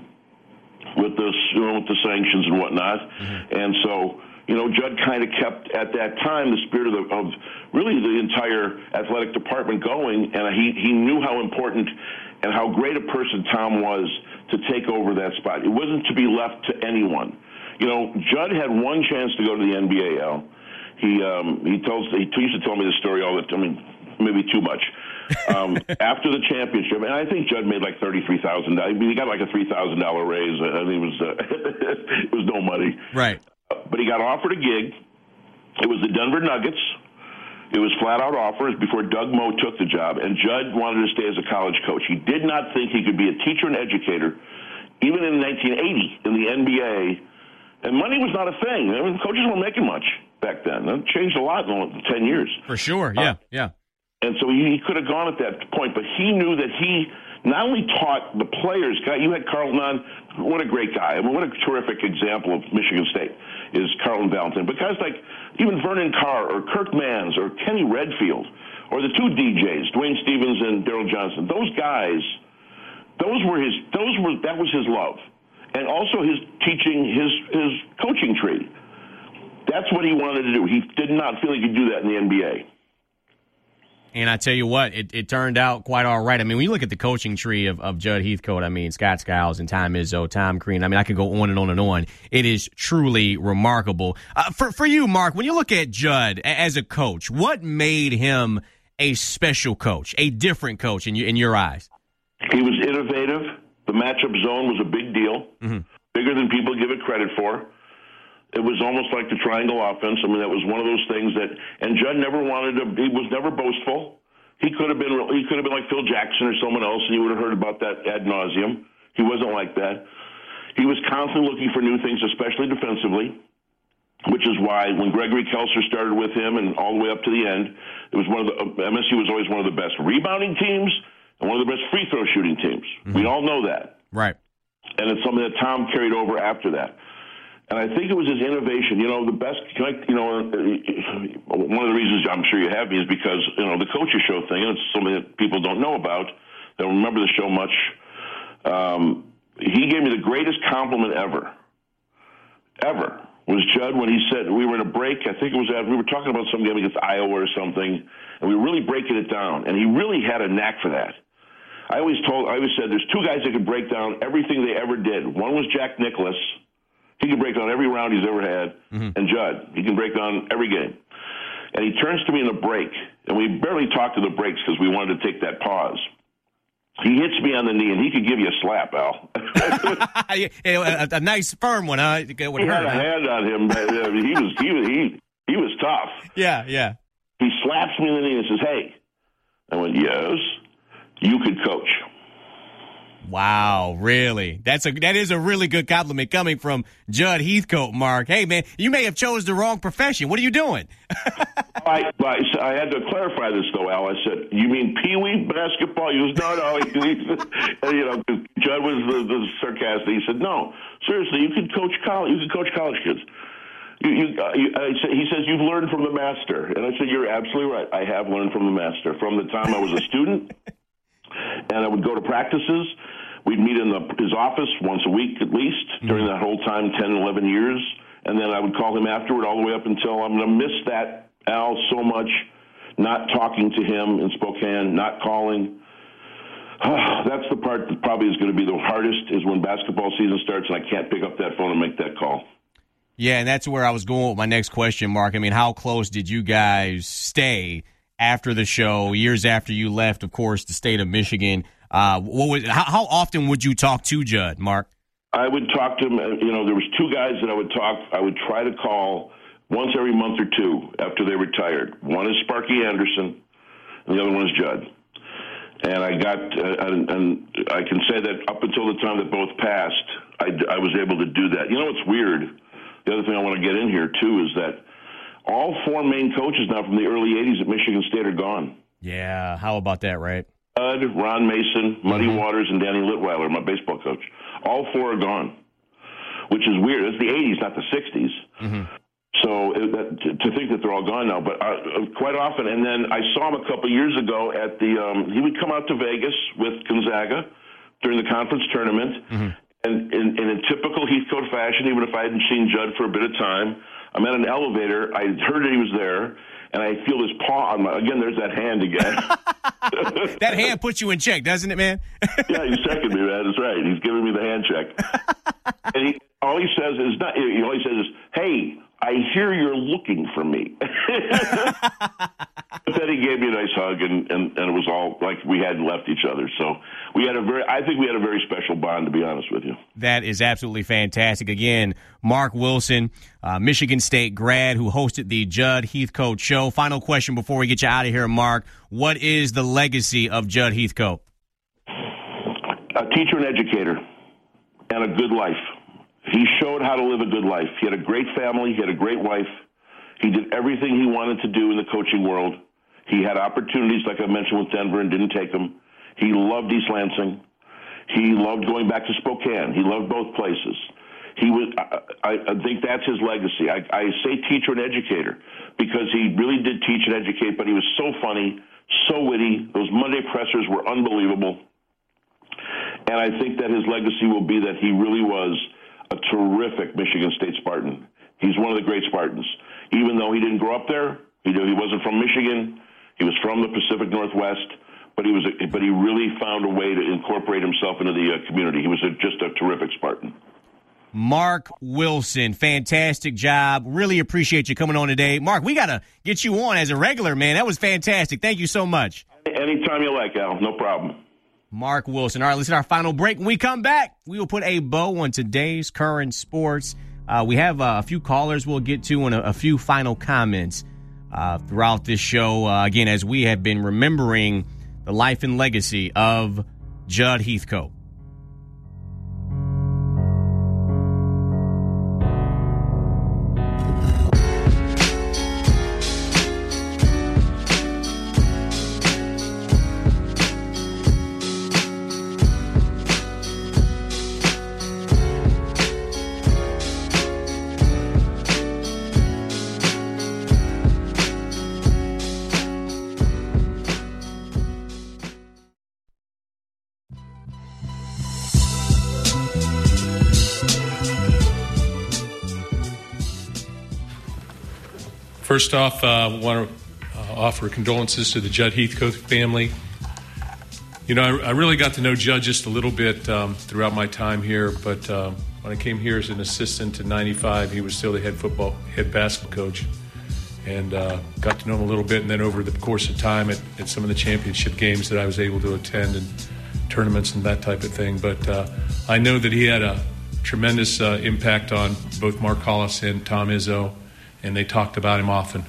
with this, you know, with the sanctions and whatnot. Mm-hmm. And so, you know, Judd kind of kept, at that time, the spirit of, the, of really the entire athletic department going, and he, he knew how important and how great a person Tom was to take over that spot. It wasn't to be left to anyone. You know, Judd had one chance to go to the N B A, Al. He, um, he, tells, he used to tell me the story all the time, I mean, maybe too much. um, after the championship, and I think Judd made like thirty-three thousand dollars. I mean, he got like a three thousand dollars raise. I think it was, uh, it was no money. Right. But he got offered a gig. It was the Denver Nuggets. It was flat-out offers before Doug Moe took the job, and Judd wanted to stay as a college coach. He did not think he could be a teacher and educator even in nineteen eighty in the N B A, and money was not a thing. I mean, coaches weren't making much back then. It changed a lot in ten years. For sure, yeah, uh, yeah. And so he, he could have gone at that point, but he knew that he not only taught the players. You had Carlton on. What a great guy. I mean, what a terrific example of Michigan State is Carlton Valentine. But guys like even Vernon Carr or Kirk Mans or Kenny Redfield or the two D Js, Dwayne Stevens and Daryl Johnson, those guys, those were his, those were, that was his love. And also his teaching, his, his coaching tree. That's what he wanted to do. He did not feel he could do that in the N B A. And I tell you what, it, it turned out quite all right. I mean, when you look at the coaching tree of, of Judd Heathcote, I mean, Scott Skiles and Tom Izzo, Tom Crean, I mean, I could go on and on and on. It is truly remarkable. Uh, for, for you, Mark, when you look at Judd as a coach, what made him a special coach, a different coach in, you, in your eyes? He was innovative. The matchup zone was a big deal, mm-hmm. bigger than people give it credit for. It was almost like the triangle offense. I mean, that was one of those things that, and Judd never wanted to, he was never boastful. He could have been, he could have been like Phil Jackson or someone else, and you would have heard about that ad nauseum. He wasn't like that. He was constantly looking for new things, especially defensively, which is why when Gregory Kelser started with him and all the way up to the end, it was one of the, M S U was always one of the best rebounding teams and one of the best free throw shooting teams. Mm-hmm. We all know that. Right. And it's something that Tom carried over after that. And I think it was his innovation. You know, the best, you know, one of the reasons I'm sure you have me is because, you know, the coaches show thing, and it's something that people don't know about. They don't remember the show much. Um, he gave me the greatest compliment ever, ever, was Judd when he said, we were in a break, I think it was, we were talking about some game against Iowa or something, and we were really breaking it down. And he really had a knack for that. I always told, I always said, there's two guys that could break down everything they ever did. One was Jack Nicklaus. He can break down every round he's ever had. Mm-hmm. And Judd, he can break down every game. And he turns to me in a break, and we barely talked to the breaks because we wanted to take that pause. He hits me on the knee, and he could give you a slap, Al. a, a nice firm one, huh? It would he hurt, had a huh? hand on him. he was he was he he was tough. Yeah, yeah. He slaps me in the knee and says, "Hey," I went, "Yes, you could coach." Wow, really? That's a that is a really good compliment coming from Judd Heathcote, Mark. Hey, man, you may have chose the wrong profession. What are you doing? I, I, I had to clarify this, though, Al. I said, you mean Pee-wee basketball? He goes, no, no. He, he, you know, Judd was the, the sarcastic. He said, no, seriously, you could coach college. You could coach college kids. You, you, you, I said, he says, you've learned from the master. And I said, you're absolutely right. I have learned from the master. From the time I was a student, and I would go to practices. We'd meet in the, his office once a week at least during that whole time, ten, eleven years. And then I would call him afterward all the way up until I'm going to miss that, Al, so much, not talking to him in Spokane, not calling. That's the part that probably is going to be the hardest is when basketball season starts and I can't pick up that phone and make that call. Yeah, and that's where I was going with my next question, Mark. I mean, how close did you guys stay after the show, years after you left, of course, the state of Michigan? Uh, what was how, how often would you talk to Judd, Mark? I would talk to him. You know, there was two guys that I would talk. I would try to call once every month or two after they retired. One is Sparky Anderson, and the other one is Judd. And I got, uh, and, and I can say that up until the time that both passed, I, I was able to do that. You know what's weird? The other thing I want to get in here too is that all four main coaches now from the early eighties at Michigan State are gone. Yeah, how about that, right? Bud, Ron Mason, Muddy mm-hmm. Waters, and Danny Litweiler, my baseball coach. All four are gone, which is weird. It's the eighties, not the sixties. Mm-hmm. So it, that, to, to think that they're all gone now, but uh, quite often. And then I saw him a couple years ago at the. Um, he would come out to Vegas with Gonzaga during the conference tournament, mm-hmm. and in, in a typical Heathcote fashion, even if I hadn't seen Judd for a bit of time, I'm at an elevator. I heard that he was there. And I feel his paw on my, again, there's that hand again. That hand puts you in check, doesn't it, man? Yeah, he's checking me, man. That's right. He's giving me the hand check. And he, all he says is, not, all he says is, hey, I hear you're looking for me. But then he gave me a nice hug, and, and, and it was all like we hadn't left each other. So we had a very, I think we had a very special bond, to be honest with you. That is absolutely fantastic. Again, Mark Wilson, uh, Michigan State grad who hosted the Judd Heathcote Show. Final question before we get you out of here, Mark. What is the legacy of Judd Heathcote? A teacher and educator. and a good life. He showed how to live a good life. He had a great family. He had a great wife. He did everything he wanted to do in the coaching world. He had opportunities, like I mentioned, with Denver and didn't take them. He loved East Lansing. He loved going back to Spokane. He loved both places. He was. I, I think that's his legacy. I, I say teacher and educator because he really did teach and educate, but he was so funny, so witty. Those Monday pressers were unbelievable. And I think that his legacy will be that he really was a terrific Michigan State Spartan. He's one of the great Spartans. Even though he didn't grow up there, he, he wasn't from Michigan. He was from the Pacific Northwest. But he was, a, but he really found a way to incorporate himself into the uh, community. He was a, just a terrific Spartan. Mark Wilson, fantastic job. Really appreciate you coming on today. Mark, we got to get you on as a regular, man. That was fantastic. Thank you so much. Anytime you like, Al. No problem. Mark Wilson. All right, listen to our final break. When we come back, we will put a bow on today's current sports. Uh, we have uh, a few callers we'll get to and a, a few final comments uh, throughout this show. Uh, again, as we have been remembering the life and legacy of Judd Heathcote. First off, I uh, want to uh, offer condolences to the Judd Heathcote family. You know, I, I really got to know Judd just a little bit um, throughout my time here, but um, when I came here as an assistant in ninety-five, he was still the head football, head basketball coach, and uh, got to know him a little bit. And then over the course of time at, at some of the championship games that I was able to attend and tournaments and that type of thing. But uh, I know that he had a tremendous uh, impact on both Mark Hollis and Tom Izzo, and they talked about him often.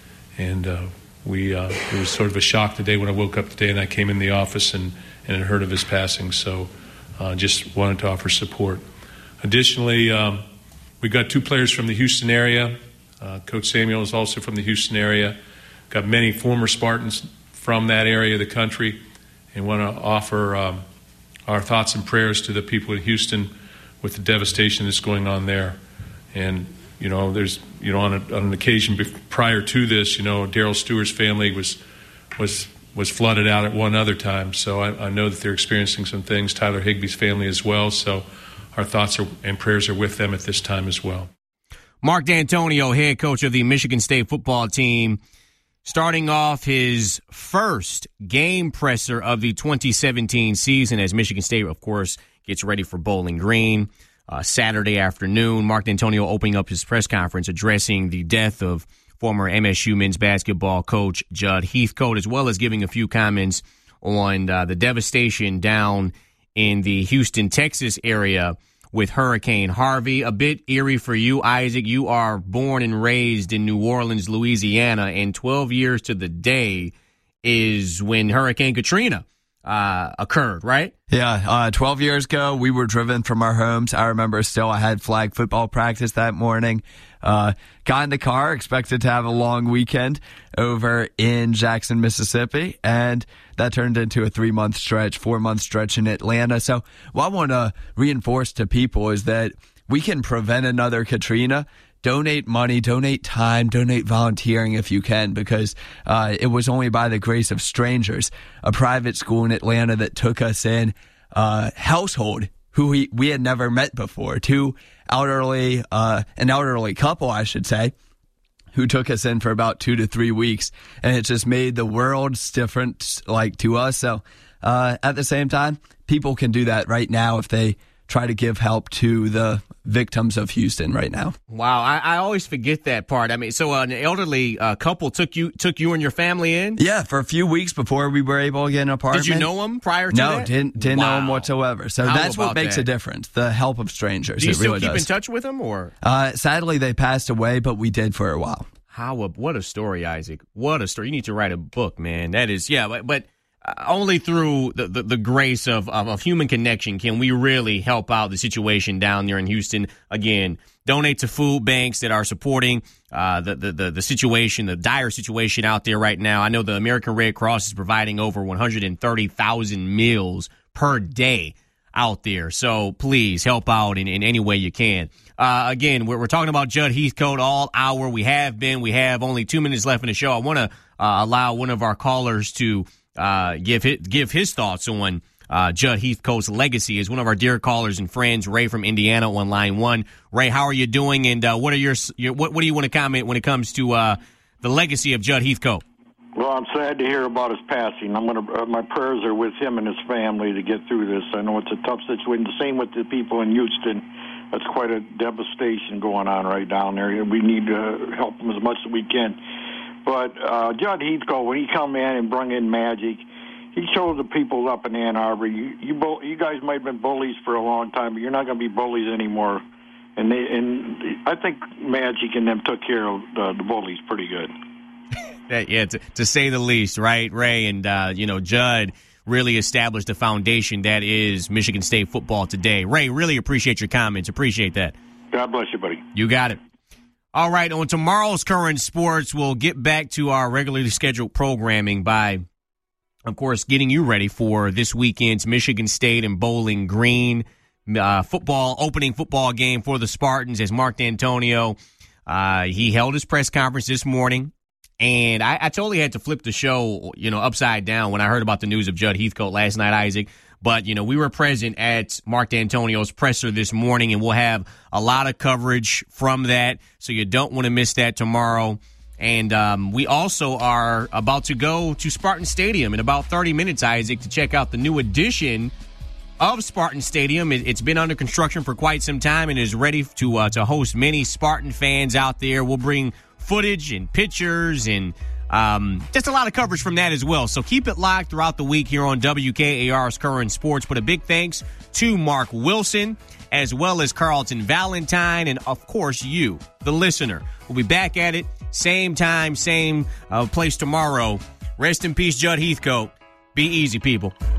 And uh, we uh, it was sort of a shock today when I woke up today and I came in the office and, and heard of his passing. So uh, just wanted to offer support. Additionally, um, we got two players from the Houston area. Uh, Coach Samuel is also from the Houston area. Got many former Spartans from that area of the country, and want to offer um, our thoughts and prayers to the people in Houston with the devastation that's going on there. And You know, there's, you know, on, a, on an occasion prior to this, you know, Darryl Stewart's family was was was flooded out at one other time. So I, I know that they're experiencing some things. Tyler Higbee's family as well. So our thoughts are, and prayers are with them at this time as well. Mark D'Antonio, head coach of the Michigan State football team, starting off his first game presser of the twenty seventeen season as Michigan State, of course, gets ready for Bowling Green. Uh, Saturday afternoon, Mark D'Antonio opening up his press conference addressing the death of former M S U men's basketball coach Judd Heathcote, as well as giving a few comments on uh, the devastation down in the Houston, Texas area with Hurricane Harvey. A bit eerie for you, Isaac. You are born and raised in New Orleans, Louisiana, and twelve years to the day is when Hurricane Katrina uh, occurred, right? Yeah, uh, twelve years ago, we were driven from our homes. I remember still I had flag football practice that morning. Uh, got in the car, expected to have a long weekend over in Jackson, Mississippi, and that turned into a three-month stretch, four-month stretch in Atlanta. So what I want to reinforce to people is that we can prevent another Katrina. Donate money, donate time, donate volunteering if you can, because uh, it was only by the grace of strangers, a private school in Atlanta that took us in, uh, household who we, we had never met before, two elderly, uh, an elderly couple, I should say, who took us in for about two to three weeks. And it just made the world different, like, to us. So uh, at the same time, people can do that right now if they try to give help to the victims of Houston right now. Wow, I, I always forget that part. I mean, so an elderly uh, couple took you took you and your family in? Yeah, for a few weeks before we were able to get an apartment. Did you know them prior to no, that? No, didn't, didn't wow. know them whatsoever. So How that's what makes that? a difference, the help of strangers. Do you it still really keep does. in touch with them? Or uh, sadly, they passed away, but we did for a while. How? A, what a story, Isaac. What a story. You need to write a book, man. That is, yeah, but... but only through the, the, the grace of, of, of human connection can we really help out the situation down there in Houston. Again, donate to food banks that are supporting uh, the, the, the, the situation, the dire situation out there right now. I know the American Red Cross is providing over one hundred thirty thousand meals per day out there. So please help out in, in any way you can. Uh, again, we're, we're talking about Judd Heathcote all hour. We have been. We have only two minutes left in the show. I want to uh, allow one of our callers to uh, give his, give his thoughts on uh, Judd Heathcote's legacy. Is one of our dear callers and friends, Ray from Indiana, on line one. Ray, how are you doing? And uh, what are your, your what, what do you want to comment when it comes to uh, the legacy of Judd Heathcote? Well, I'm sad to hear about his passing. I'm gonna. Uh, my prayers are with him and his family to get through this. I know it's a tough situation. The same with the people in Houston. That's quite a devastation going on right down there. We need to help them as much as we can. But uh, Judd Heathcote, when he come in and bring in magic, he showed the people up in Ann Arbor, you you, bu- you guys might have been bullies for a long time, but you're not going to be bullies anymore. And they and I think Magic and them took care of uh, the bullies pretty good. Yeah, to, to say the least, right, Ray? And, uh, you know, Judd really established a foundation that is Michigan State football today. Ray, really appreciate your comments. Appreciate that. God bless you, buddy. You got it. All right, on tomorrow's Current Sports, we'll get back to our regularly scheduled programming by, of course, getting you ready for this weekend's Michigan State and Bowling Green uh, football, opening football game for the Spartans as Mark D'Antonio. Uh, he held his press conference this morning. And I, I totally had to flip the show, you know, upside down when I heard about the news of Judd Heathcote last night, Isaac. But, you know, we were present at Mark D'Antonio's presser this morning, and we'll have a lot of coverage from that. So you don't want to miss that tomorrow. And um, we also are about to go to Spartan Stadium in about thirty minutes, Isaac, to check out the new addition of Spartan Stadium. It, it's been under construction for quite some time and is ready to uh, to host many Spartan fans out there. We'll bring footage and pictures and um, just a lot of coverage from that as well. So keep it locked throughout the week here on W K A R's Current Sports. But a big thanks to Mark Wilson, as well as Carlton Valentine, and, of course, you, the listener. We'll be back at it, same time, same uh, place tomorrow. Rest in peace, Judd Heathcote. Be easy, people.